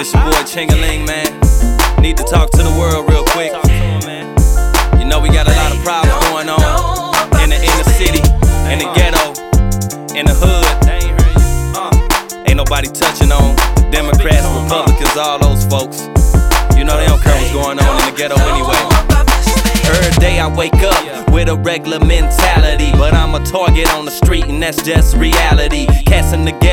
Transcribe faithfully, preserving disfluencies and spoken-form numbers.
This your boy Chingaling, man. Need to talk to the world real quick. You know we got a lot of problems going on in the inner city, in the ghetto, in the hood. Ain't nobody touching on Democrats, Republicans, all those folks. You know they don't care what's going on in the ghetto anyway. Every day I wake up with a regular mentality, but I'm a target on the street and that's just reality. Cats in the ghetto